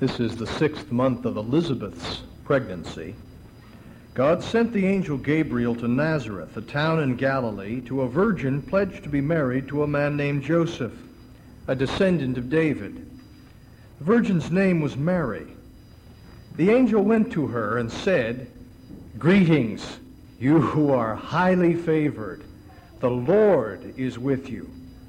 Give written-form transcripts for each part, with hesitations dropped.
This is the 6th month of Elizabeth's pregnancy. God sent the angel Gabriel to Nazareth, a town in Galilee, to a virgin pledged to be married to a man named Joseph, a descendant of David. The virgin's name was Mary. The angel went to her and said, "Greetings, you who are highly favored. The Lord is with you."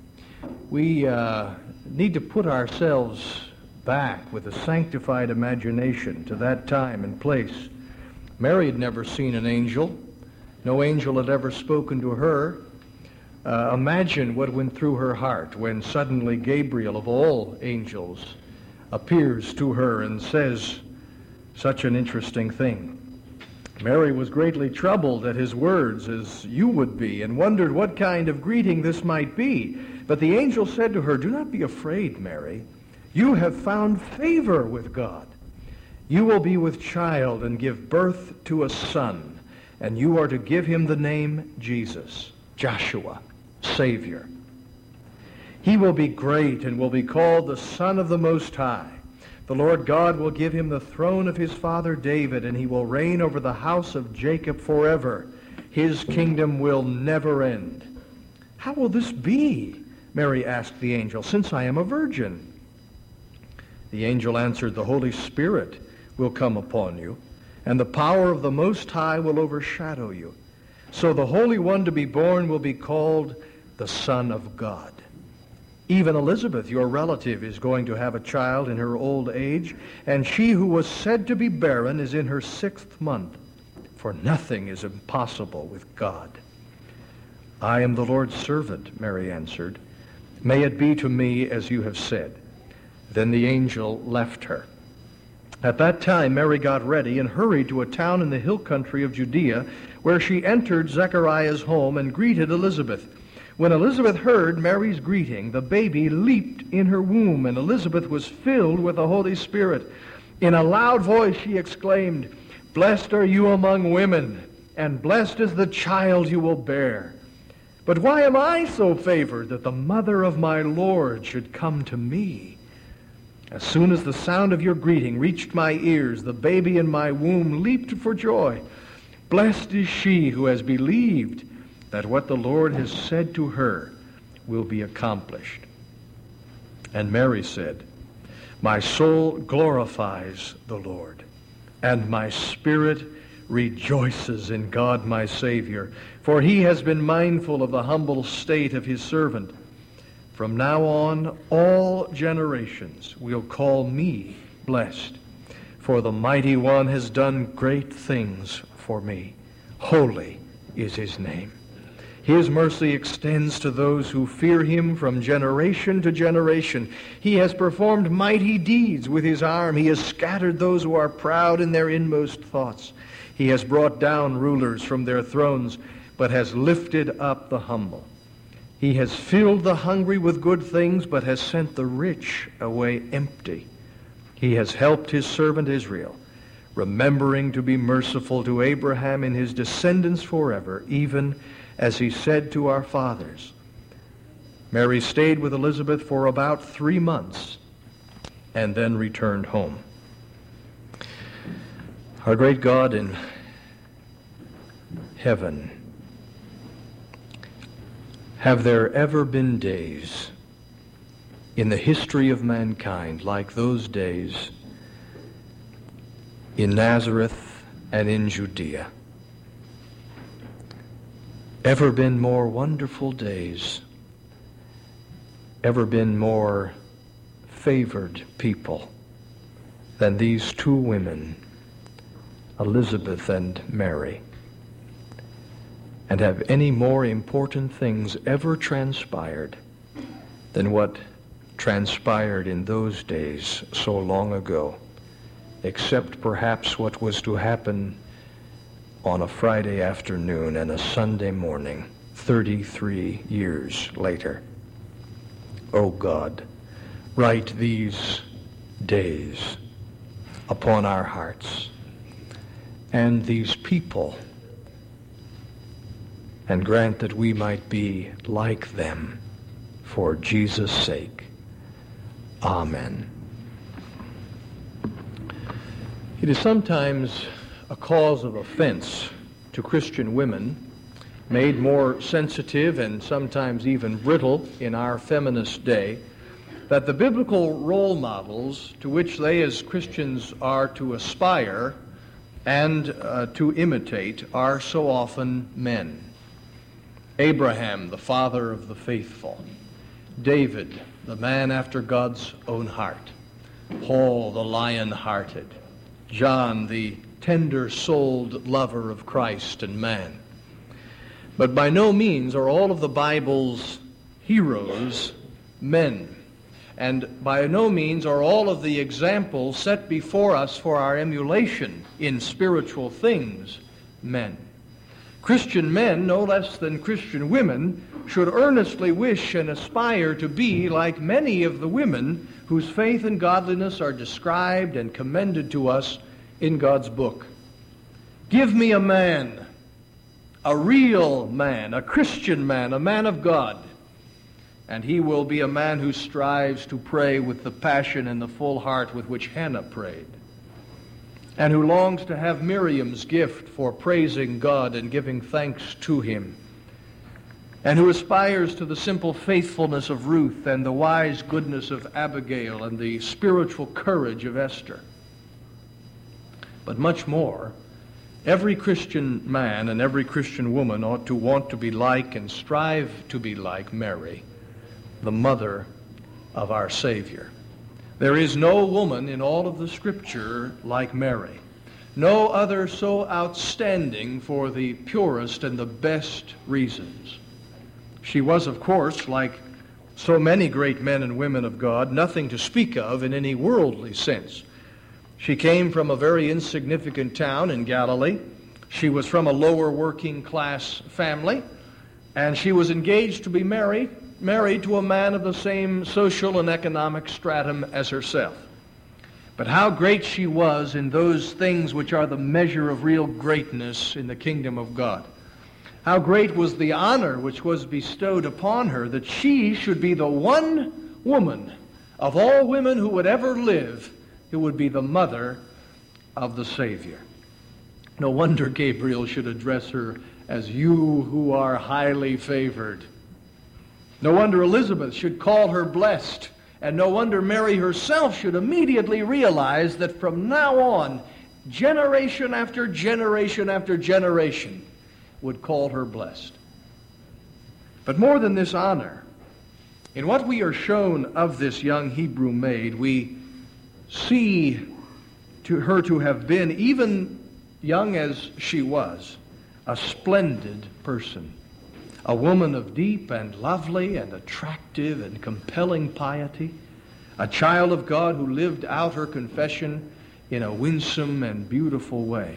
We need to put ourselves back with a sanctified imagination to that time and place. Mary had never seen an angel. No angel had ever spoken to her. Imagine what went through her heart when suddenly Gabriel, of all angels, appears to her and says such an interesting thing. Mary was greatly troubled at his words, as you would be, and wondered what kind of greeting this might be. But the angel said to her, "Do not be afraid, Mary. You have found favor with God. You will be with child and give birth to a son, and you are to give him the name Jesus, Joshua, Savior. He will be great and will be called the Son of the Most High. The Lord God will give him the throne of his father David, and he will reign over the house of Jacob forever. His kingdom will never end." "How will this be?" Mary asked the angel, "since I am a virgin?" The angel answered, "The Holy Spirit will come upon you, and the power of the Most High will overshadow you. So the Holy One to be born will be called the Son of God. Even Elizabeth, your relative, is going to have a child in her old age, and she who was said to be barren is in her 6th month, for nothing is impossible with God." "I am the Lord's servant," Mary answered. "May it be to me as you have said." Then the angel left her. At that time Mary got ready and hurried to a town in the hill country of Judea, where she entered Zechariah's home and greeted Elizabeth. When Elizabeth heard Mary's greeting, the baby leaped in her womb, and Elizabeth was filled with the Holy Spirit. In a loud voice she exclaimed, "Blessed are you among women, and blessed is the child you will bear. But why am I so favored that the mother of my Lord should come to me? As soon as the sound of your greeting reached my ears, the baby in my womb leaped for joy. Blessed is she who has believed that what the Lord has said to her will be accomplished." And Mary said, "My soul glorifies the Lord, and my spirit rejoices in God my Savior, for he has been mindful of the humble state of his servant. From now on, all generations will call me blessed, for the Mighty One has done great things for me. Holy is his name. His mercy extends to those who fear him from generation to generation. He has performed mighty deeds with his arm. He has scattered those who are proud in their inmost thoughts. He has brought down rulers from their thrones, but has lifted up the humble. He has filled the hungry with good things, but has sent the rich away empty. He has helped his servant Israel, remembering to be merciful to Abraham and his descendants forever, even as he said to our fathers." Mary stayed with Elizabeth for about 3 months and then returned home. Our great God in heaven, have there ever been days in the history of mankind like those days in Nazareth and in Judea? Ever been more wonderful days? Ever been more favored people than these 2 women, Elizabeth and Mary? And have any more important things ever transpired than what transpired in those days so long ago, except perhaps what was to happen on a Friday afternoon and a Sunday morning 33 years later? O God, write these days upon our hearts and these people, and grant that we might be like them for Jesus' sake. Amen. It is sometimes a cause of offense to Christian women, made more sensitive and sometimes even brittle in our feminist day, that the biblical role models to which they as Christians are to aspire and to imitate are so often men. Abraham, the father of the faithful. David, the man after God's own heart. Paul, the lion-hearted. John, the tender-souled lover of Christ and man. But by no means are all of the Bible's heroes men. And by no means are all of the examples set before us for our emulation in spiritual things men. Christian men, no less than Christian women, should earnestly wish and aspire to be like many of the women whose faith and godliness are described and commended to us in God's book. Give me a man, a real man, a Christian man, a man of God, and he will be a man who strives to pray with the passion and the full heart with which Hannah prayed, and who longs to have Miriam's gift for praising God and giving thanks to him, and who aspires to the simple faithfulness of Ruth and the wise goodness of Abigail and the spiritual courage of Esther. But much more, every Christian man and every Christian woman ought to want to be like and strive to be like Mary, the mother of our Savior. There is no woman in all of the Scripture like Mary. No other so outstanding for the purest and the best reasons. She was, of course, like so many great men and women of God, nothing to speak of in any worldly sense. She came from a very insignificant town in Galilee. She was from a lower working class family, and she was engaged to be married to a man of the same social and economic stratum as herself. But how great she was in those things which are the measure of real greatness in the kingdom of God. How great was the honor which was bestowed upon her that she should be the one woman of all women who would ever live who would be the mother of the Savior. No wonder Gabriel should address her as you who are highly favored. No wonder Elizabeth should call her blessed, and no wonder Mary herself should immediately realize that from now on, generation after generation after generation would call her blessed. But more than this honor, in what we are shown of this young Hebrew maid, we see to her to have been, even young as she was, a splendid person. A woman of deep and lovely and attractive and compelling piety. A child of God who lived out her confession in a winsome and beautiful way.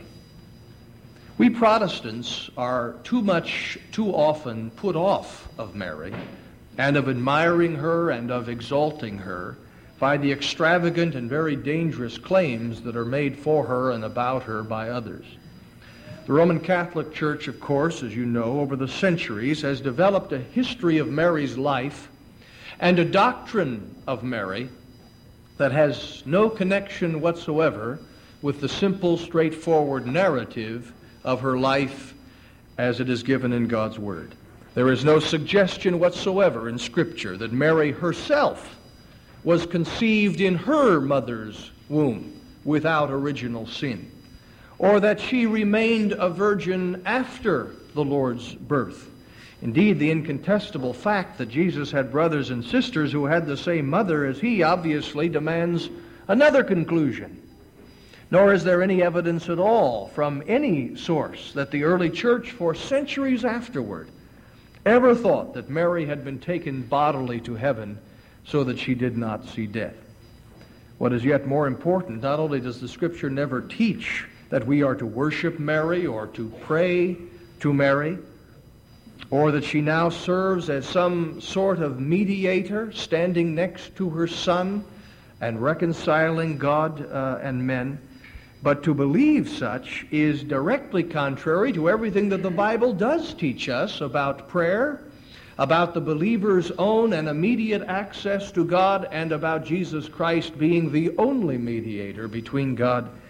We Protestants are too often put off of Mary and of admiring her and of exalting her by the extravagant and very dangerous claims that are made for her and about her by others. The Roman Catholic Church, of course, as you know, over the centuries has developed a history of Mary's life and a doctrine of Mary that has no connection whatsoever with the simple, straightforward narrative of her life as it is given in God's Word. There is no suggestion whatsoever in Scripture that Mary herself was conceived in her mother's womb without original sin, or that she remained a virgin after the Lord's birth. Indeed, the incontestable fact that Jesus had brothers and sisters who had the same mother as he obviously demands another conclusion. Nor is there any evidence at all from any source that the early church for centuries afterward ever thought that Mary had been taken bodily to heaven so that she did not see death. What is yet more important, not only does the Scripture never teach that we are to worship Mary or to pray to Mary, or that she now serves as some sort of mediator standing next to her Son and reconciling God and men, but to believe such is directly contrary to everything that the Bible does teach us about prayer, about the believer's own and immediate access to God, and about Jesus Christ being the only mediator between God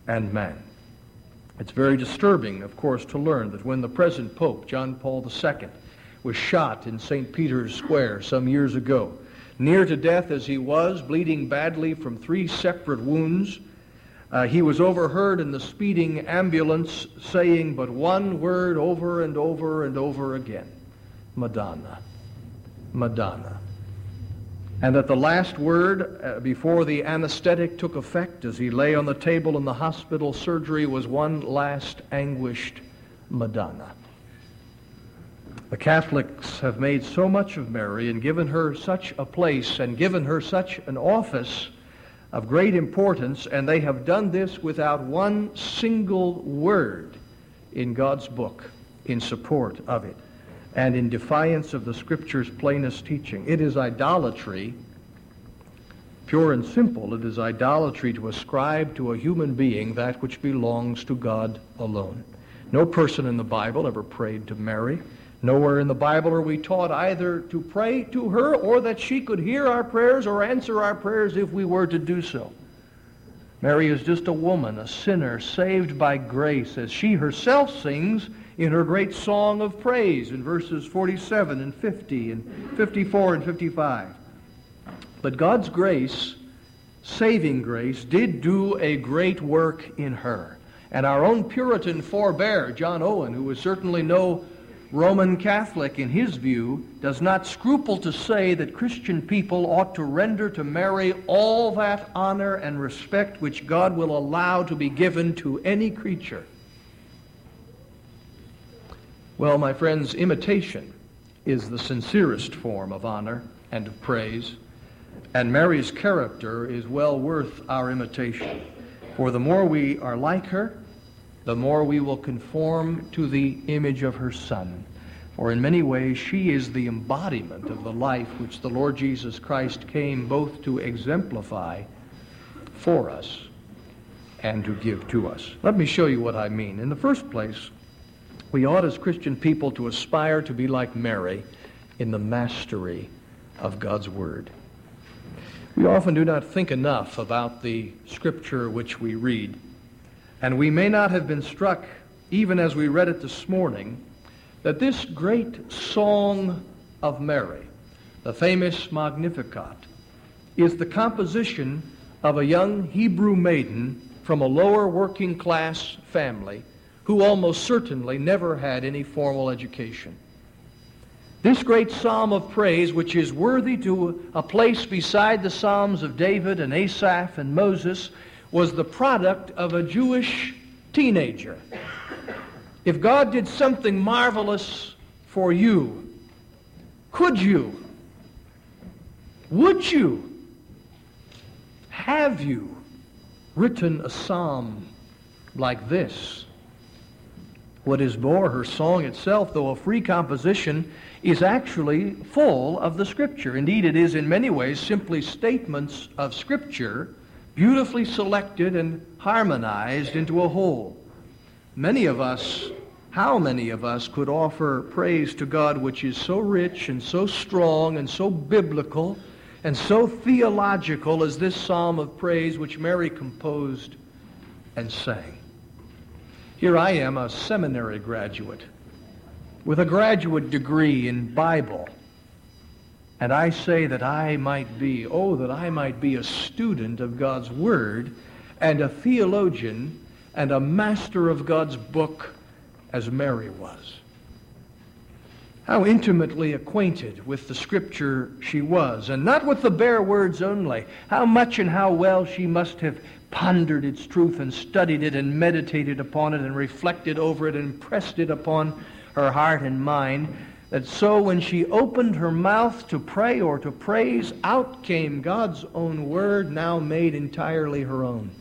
and man. It's very disturbing, of course, to learn that when the present Pope, John Paul II, was shot in St. Peter's Square some years ago, near to death as he was, bleeding badly from 3 separate wounds, he was overheard in the speeding ambulance saying but one word over and over and over again: Madonna, Madonna. And that the last word before the anesthetic took effect as he lay on the table in the hospital surgery was one last anguished Madonna. The Catholics have made so much of Mary and given her such a place and given her such an office of great importance, and they have done this without one single word in God's book in support of it and in defiance of the Scripture's plainest teaching. It is idolatry, pure and simple. It is idolatry to ascribe to a human being that which belongs to God alone. No person in the Bible ever prayed to Mary. Nowhere in the Bible are we taught either to pray to her or that she could hear our prayers or answer our prayers if we were to do so. Mary is just a woman, a sinner, saved by grace, as she herself sings in her great song of praise in verses 47 and 50 and 54 and 55. But God's grace, saving grace, did do a great work in her. And our own Puritan forebear, John Owen, who was certainly no Roman Catholic in his view, does not scruple to say that Christian people ought to render to Mary all that honor and respect which God will allow to be given to any creature. Well, my friends, imitation is the sincerest form of honor and of praise, and Mary's character is well worth our imitation. For the more we are like her, the more we will conform to the image of her Son. For in many ways she is the embodiment of the life which the Lord Jesus Christ came both to exemplify for us and to give to us. Let me show you what I mean. In the first place, we ought as Christian people to aspire to be like Mary in the mastery of God's Word. We often do not think enough about the Scripture which we read. And we may not have been struck, even as we read it this morning, that this great song of Mary, the famous Magnificat, is the composition of a young Hebrew maiden from a lower working class family who almost certainly never had any formal education. This great psalm of praise, which is worthy to a place beside the psalms of David and Asaph and Moses, was the product of a Jewish teenager. If God did something marvelous for you, could you, would you, have you written a psalm like this? What is more, her song itself, though a free composition, is actually full of the Scripture. Indeed, it is in many ways simply statements of Scripture beautifully selected and harmonized into a whole. Many of us, how many of us could offer praise to God which is so rich and so strong and so biblical and so theological as this psalm of praise which Mary composed and sang? Here I am, a seminary graduate with a graduate degree in Bible. And I say that I might be a student of God's Word and a theologian and a master of God's book as Mary was. How intimately acquainted with the Scripture she was, and not with the bare words only. How much and how well she must have pondered its truth and studied it and meditated upon it and reflected over it and impressed it upon her heart and mind, that so when she opened her mouth to pray or to praise, out came God's own word, now made entirely her own.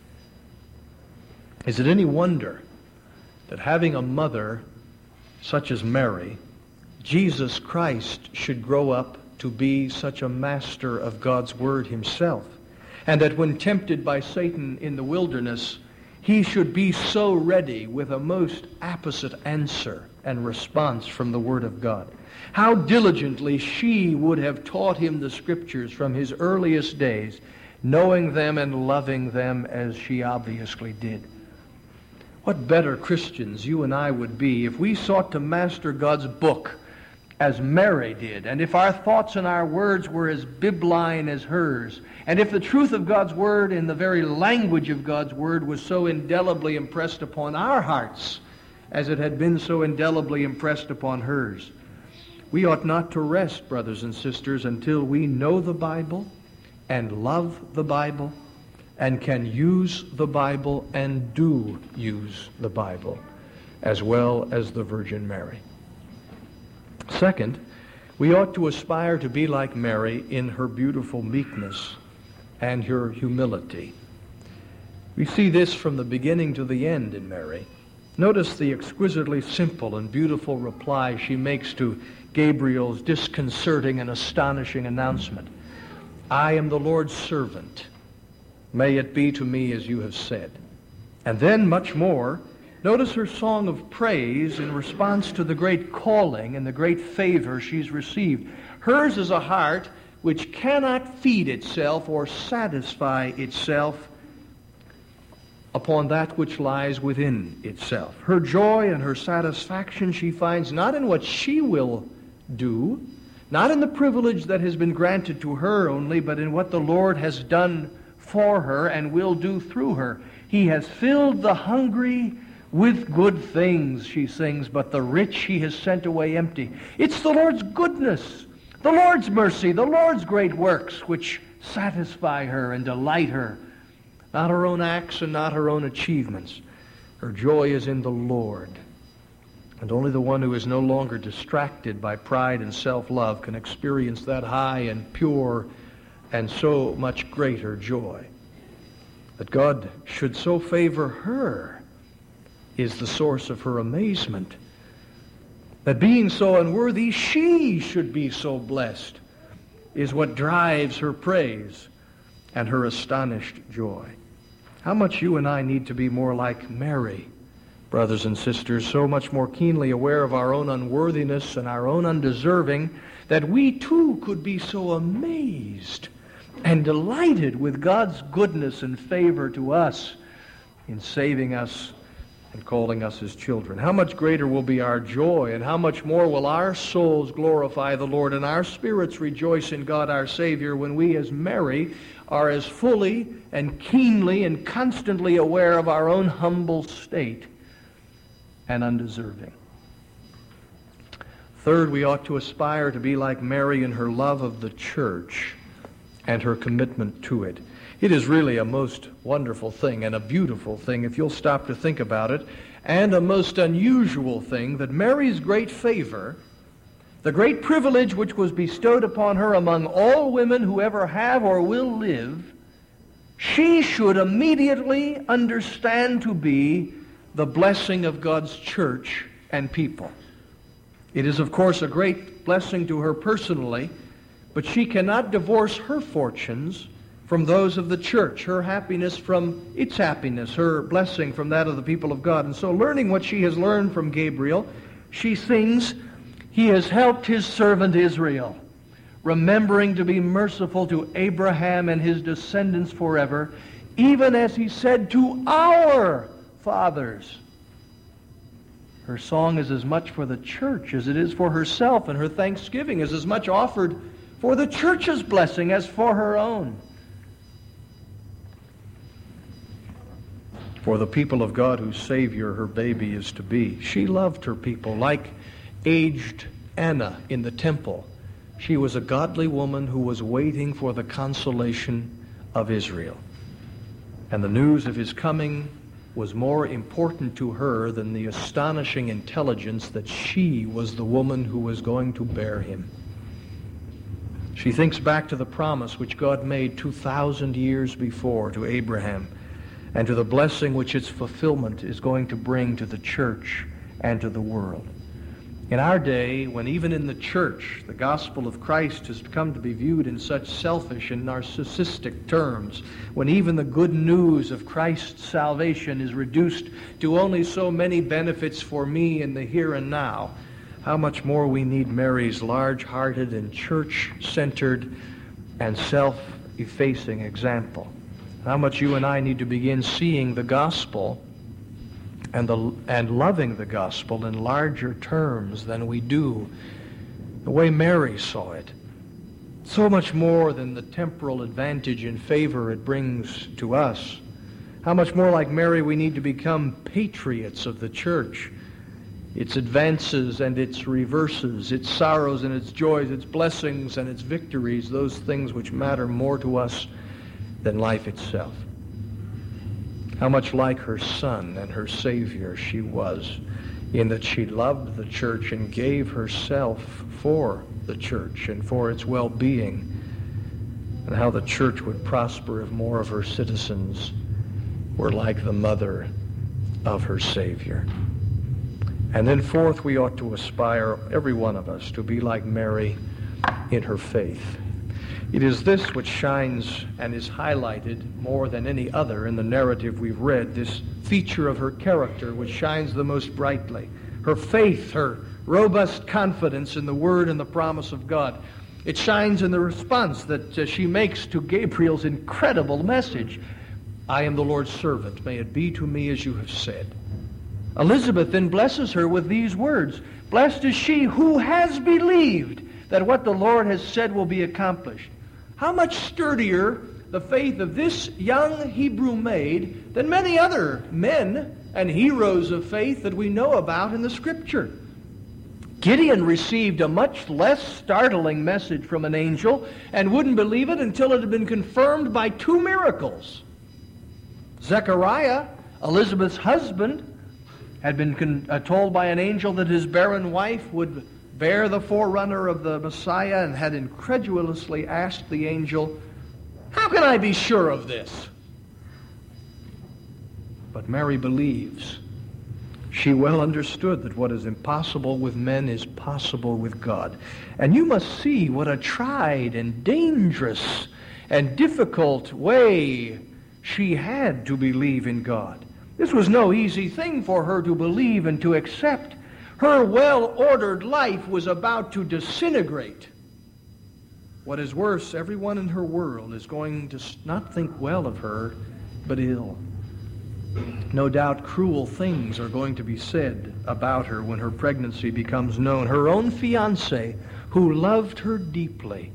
Is it any wonder that having a mother such as Mary, Jesus Christ should grow up to be such a master of God's word himself, and that when tempted by Satan in the wilderness, he should be so ready with a most apposite answer and response from the Word of God? How diligently she would have taught him the Scriptures from his earliest days, knowing them and loving them as she obviously did. What better Christians you and I would be if we sought to master God's book as Mary did, and if our thoughts and our words were as bibline as hers, and if the truth of God's Word and the very language of God's Word was so indelibly impressed upon our hearts as it had been so indelibly impressed upon hers. We ought not to rest, brothers and sisters, until we know the Bible and love the Bible and can use the Bible and do use the Bible, as well as the Virgin Mary. Second, we ought to aspire to be like Mary in her beautiful meekness and her humility. We see this from the beginning to the end in Mary. Notice the exquisitely simple and beautiful reply she makes to Gabriel's disconcerting and astonishing announcement. I am the Lord's servant. May it be to me as you have said. And then much more. Notice her song of praise in response to the great calling and the great favor she's received. Hers is a heart which cannot feed itself or satisfy itself upon that which lies within itself. Her joy and her satisfaction she finds not in what she will do, not in the privilege that has been granted to her only, but in what the Lord has done for her and will do through her. He has filled the hungry with good things, she sings, but the rich he has sent away empty. It's the Lord's goodness, the Lord's mercy, the Lord's great works which satisfy her and delight her, not her own acts and not her own achievements. Her joy is in the Lord. And only the one who is no longer distracted by pride and self-love can experience that high and pure and so much greater joy. That God should so favor her is the source of her amazement. That being so unworthy, she should be so blessed is what drives her praise and her astonished joy. How much you and I need to be more like Mary, brothers and sisters, so much more keenly aware of our own unworthiness and our own undeserving, that we too could be so amazed and delighted with God's goodness and favor to us in saving us and calling us his children. How much greater will be our joy, and how much more will our souls glorify the Lord and our spirits rejoice in God our Savior when we as Mary are as fully and keenly and constantly aware of our own humble state and undeserving. Third, we ought to aspire to be like Mary in her love of the church and her commitment to it. It is really a most wonderful thing and a beautiful thing if you'll stop to think about it, and a most unusual thing that Mary's great favor, the great privilege which was bestowed upon her among all women who ever have or will live, she should immediately understand to be the blessing of God's church and people. It is, of course, a great blessing to her personally, but she cannot divorce her fortunes from those of the church, her happiness from its happiness, her blessing from that of the people of God. And so, learning what she has learned from Gabriel, she sings, "He has helped his servant Israel, remembering to be merciful to Abraham and his descendants forever, even as he said to our fathers." Her song is as much for the church as it is for herself, and her thanksgiving is as much offered for the church's blessing as for her own. For the people of God whose Savior her baby is to be. She loved her people like aged Anna in the temple. She was a godly woman who was waiting for the consolation of Israel. And the news of his coming was more important to her than the astonishing intelligence that she was the woman who was going to bear him. She thinks back to the promise which God made 2,000 years before to Abraham, and to the blessing which its fulfillment is going to bring to the church and to the world. In our day, when even in the church the gospel of Christ has come to be viewed in such selfish and narcissistic terms, when even the good news of Christ's salvation is reduced to only so many benefits for me in the here and now, how much more we need Mary's large-hearted and church-centered and life-effacing example. How much you and I need to begin seeing the gospel and loving the gospel in larger terms than we do, the way Mary saw it. So much more than the temporal advantage and favor it brings to us. How much more like Mary we need to become patriots of the church, its advances and its reverses, its sorrows and its joys, its blessings and its victories, those things which matter more to us than life itself. How much like her Son and her Savior she was, in that she loved the church and gave herself for the church and for its well-being, and how the church would prosper if more of her citizens were like the mother of her Savior. And then fourth, we ought to aspire, every one of us, to be like Mary in her faith. It is this which shines and is highlighted more than any other in the narrative we've read, this feature of her character which shines the most brightly. Her faith, her robust confidence in the Word and the promise of God. It shines in the response that she makes to Gabriel's incredible message. I am the Lord's servant. May it be to me as you have said. Elizabeth then blesses her with these words. Blessed is she who has believed that what the Lord has said will be accomplished. How much sturdier the faith of this young Hebrew maid than many other men and heroes of faith that we know about in the Scripture. Gideon received a much less startling message from an angel and wouldn't believe it until it had been confirmed by 2 miracles. Zechariah, Elizabeth's husband, had been told by an angel that his barren wife would bear the forerunner of the Messiah, and had incredulously asked the angel, how can I be sure of this? But Mary believes. She well understood that what is impossible with men is possible with God. And you must see what a tried and dangerous and difficult way she had to believe in God. This was no easy thing for her to believe and to accept. Her well-ordered life was about to disintegrate. What is worse, everyone in her world is going to not think well of her, but ill. No doubt cruel things are going to be said about her when her pregnancy becomes known. Her own fiancé, who loved her deeply,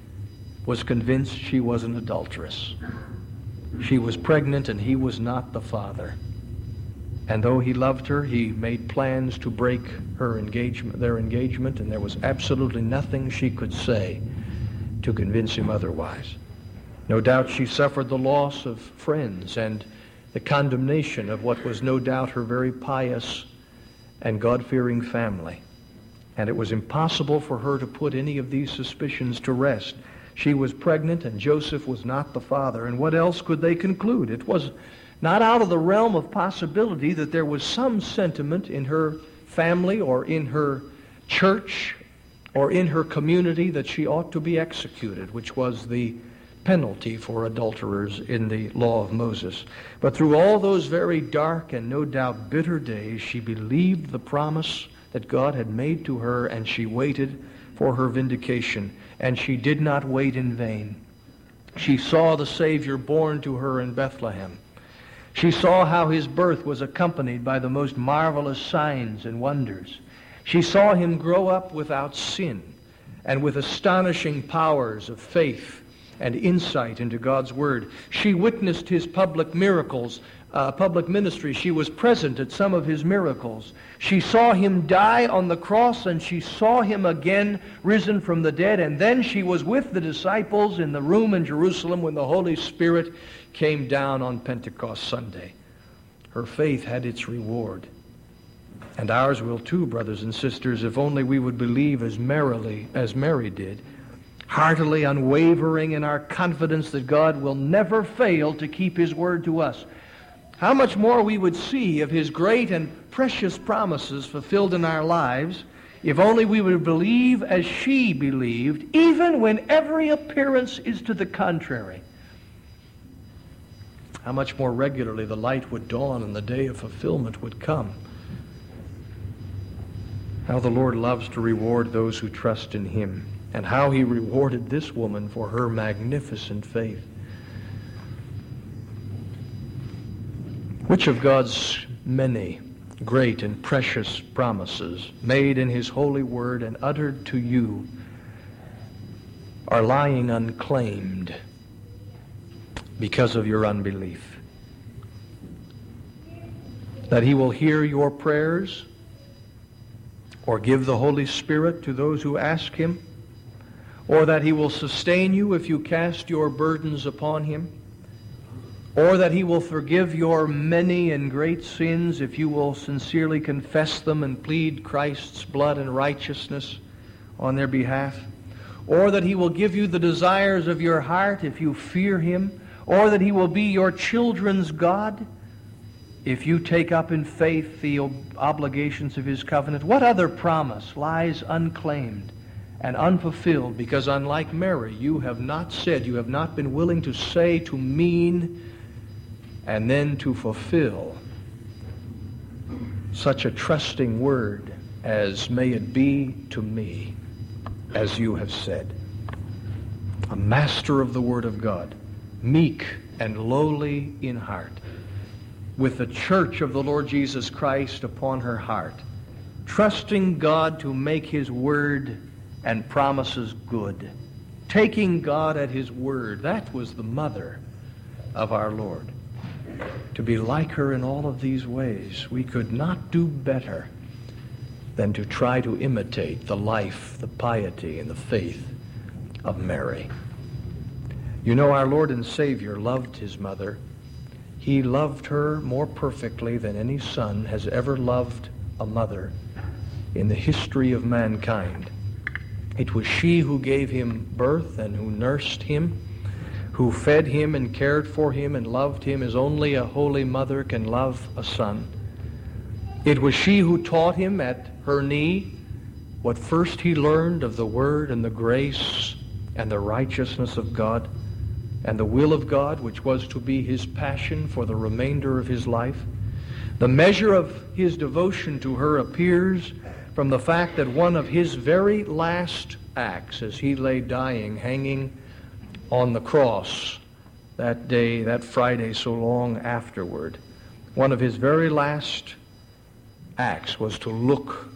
was convinced she was an adulteress. She was pregnant and he was not the father. And though he loved her, he made plans to break their engagement, and there was absolutely nothing she could say to convince him otherwise. No doubt she suffered the loss of friends and the condemnation of what was no doubt her very pious and God-fearing family. And it was impossible for her to put any of these suspicions to rest. She was pregnant and Joseph was not the father. And what else could they conclude? It was not out of the realm of possibility that there was some sentiment in her family or in her church or in her community that she ought to be executed, which was the penalty for adulterers in the law of Moses. But through all those very dark and no doubt bitter days, she believed the promise that God had made to her, and she waited for her vindication. And she did not wait in vain. She saw the Savior born to her in Bethlehem. She saw how his birth was accompanied by the most marvelous signs and wonders. She saw him grow up without sin and with astonishing powers of faith and insight into God's Word. She witnessed his public miracles, public ministry. She was present at some of his miracles. She saw him die on the cross, and she saw him again risen from the dead. And then she was with the disciples in the room in Jerusalem when the Holy Spirit came down on Pentecost Sunday. Her faith had its reward. And ours will too, brothers and sisters, if only we would believe as Mary did, heartily unwavering in our confidence that God will never fail to keep his word to us. How much more we would see of his great and precious promises fulfilled in our lives if only we would believe as she believed, even when every appearance is to the contrary. How much more regularly the light would dawn and the day of fulfillment would come. How the Lord loves to reward those who trust in him. and how he rewarded this woman for her magnificent faith. Which of God's many great and precious promises made in his holy word and uttered to you are lying unclaimed because of your unbelief? That he will hear your prayers or give the Holy Spirit to those who ask him, or that he will sustain you if you cast your burdens upon him, or that he will forgive your many and great sins if you will sincerely confess them and plead Christ's blood and righteousness on their behalf, or that he will give you the desires of your heart if you fear him, or that he will be your children's God if you take up in faith the obligations of his covenant. What other promise lies unclaimed and unfulfilled because, unlike Mary, you have not said, you have not been willing to say, to mean, and then to fulfill such a trusting word as, may it be to me as you have said. A master of the word of God, meek and lowly in heart, with the church of the Lord Jesus Christ upon her heart, trusting God to make his word and promises good, taking God at his word. That was the mother of our Lord. To be like her in all of these ways, we could not do better than to try to imitate the life, the piety, and the faith of Mary. You know, our Lord and Savior loved his mother. He loved her more perfectly than any son has ever loved a mother in the history of mankind. It was she who gave him birth and who nursed him, who fed him and cared for him and loved him as only a holy mother can love a son. It was she who taught him at her knee what first he learned of the word and the grace and the righteousness of God and the will of God, which was to be his passion for the remainder of his life. The measure of his devotion to her appears from the fact that one of his very last acts as he lay dying, hanging on the cross that day, that Friday so long afterward, one of his very last acts was to look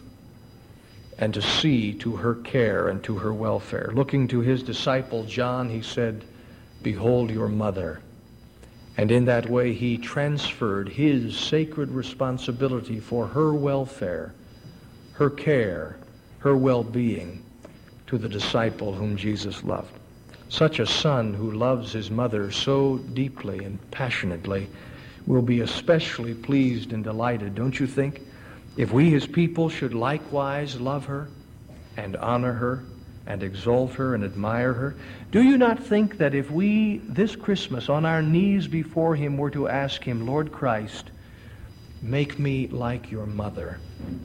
and to see to her care and to her welfare. Looking to his disciple John, he said, "Behold your mother." And in that way he transferred his sacred responsibility for her welfare, her care, her well-being to the disciple whom Jesus loved. Such a son who loves his mother so deeply and passionately will be especially pleased and delighted, don't you think, if we his people should likewise love her and honor her and exalt her and admire her? Do you not think that if we this Christmas on our knees before him were to ask him, "Lord Christ, make me like your mother,"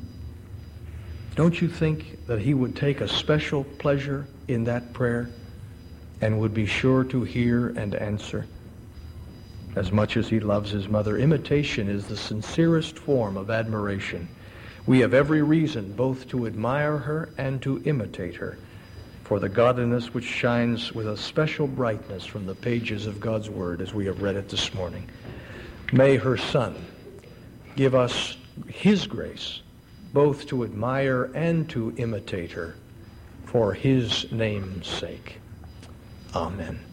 don't you think that he would take a special pleasure in that prayer and would be sure to hear and answer as much as he loves his mother? Imitation is the sincerest form of admiration. We have every reason both to admire her and to imitate her for the godliness which shines with a special brightness from the pages of God's Word as we have read it this morning. May her Son give us his grace both to admire and to imitate her for his name's sake. Amen.